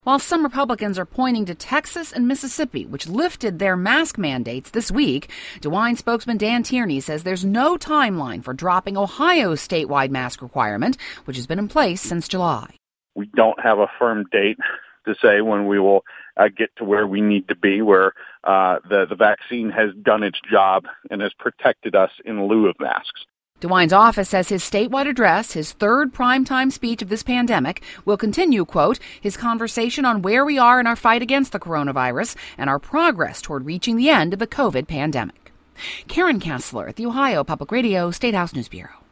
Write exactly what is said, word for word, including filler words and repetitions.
While some Republicans are pointing to Texas and Mississippi, which lifted their mask mandates this week, DeWine spokesman Dan Tierney says there's no timeline for dropping Ohio's statewide mask requirement, which has been in place since July. We don't have a firm date to say when we will uh, get to where we need to be, where uh, the, the vaccine has done its job and has protected us in lieu of masks. DeWine's office says his statewide address, his third primetime speech of this pandemic, will continue, quote, his conversation on where we are in our fight against the coronavirus and our progress toward reaching the end of the COVID pandemic. Karen Kessler at the Ohio Public Radio State House News Bureau.